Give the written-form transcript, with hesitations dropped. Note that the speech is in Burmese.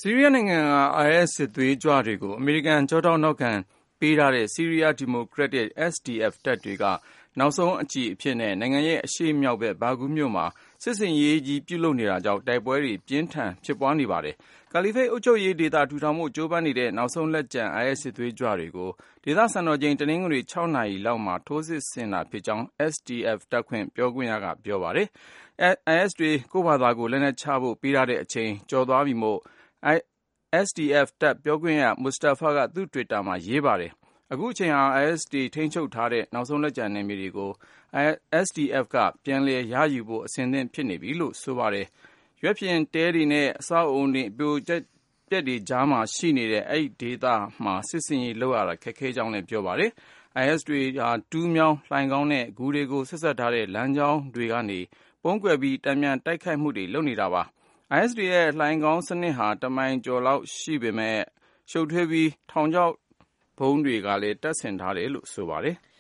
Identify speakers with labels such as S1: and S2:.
S1: ဆီးရီးယားနိုင်ငံက IS စစ်သွေးကြွတွေကို အမေရိကန်ကျောထောက်နောက်ခံပေးထားတဲ့ ဆီးရီးယားဒီမိုကရက်တစ် SDF တပ်တွေက နောက်ဆုံးအကျအဖြစ်နဲ့ နိုင်ငံရဲ့အရှေ့မြောက်ဘက် Baghuz မြို့မှာ စစ်ဆင်ရေးကြီးပြုလုပ်နေတာကြောင့် တိုက်ပွဲတွေပြင်းထန်ဖြစ်ပွားနေပါတယ်။ ကာလီဖိတ်အုပ်ချုပ်ရေးဒေသထူထောင်ဖို့ကြိုးပမ်းနေတဲ့ နောက်ဆုံးလက်ကျန် IS စစ်သွေးကြွတွေကို ဒေသစံတော်ချိန် တနင်္ဂနွေ 6 နာရီလောက်မှာ ထိုးစစ်ဆင်တာဖြစ်ကြောင်း SDF တပ်ပြောခွင့်ရက ပြောပါတယ်။ IS တွေ ကိုယ့်ဘာသာကိုယ်လက်နက်ချဖို့ပေးထားတဲ့အချိန်ကျော်သွားပြီမို့ SDF တပ်ပြောခွင့်ရ Mustafa က သူ့တွစ်တာမှာရေးပါတယ်။ အခုအချိန်ဟာ IS တွေထိန်းချုပ်ထားတဲ့ နောက်ဆုံးလက်ကျန်နယ်မြေတွေကို SDF က ပြန်လည်ရယူဖို့ အဆင်သင့်ဖြစ်နေပြီလို့ဆိုပါတယ်။ ရွက်ဖျင်တဲတွေနဲ့ အဆောက်အဦတွေအပြိုပျက်တွေကြားမှာရှိနေတဲ့ အဲဒီဒေသမှာ စစ်ဆင်ရေးလုပ်ရတာခက်ခဲကြောင်းလည်းပြောပါတယ်။ IS တွေဟာ တူးမြောင်း၊ လှိုဏ်ခေါင်းနဲ့ ဂူတွေကို ဆက်စပ်ထားတဲ့လမ်းကြောင်းတွေကနေ ပုန်းကွယ်ပြီး တန်ပြန်တိုက်ခိုက်မှုတွေလုပ်နေတာပါ။ IS တွေရဲ့ လှိုဏ်ခေါင်းစနစ်ဟာ 1 မိုင်ကျော်လောက်ရှိပေမယ့် ရှုပ်ထွေးပြီး ထောင်ချောက်ဗုံးတွေလည်းတပ်ဆင်ထားတယ်လို့ဆိုပါတယ်။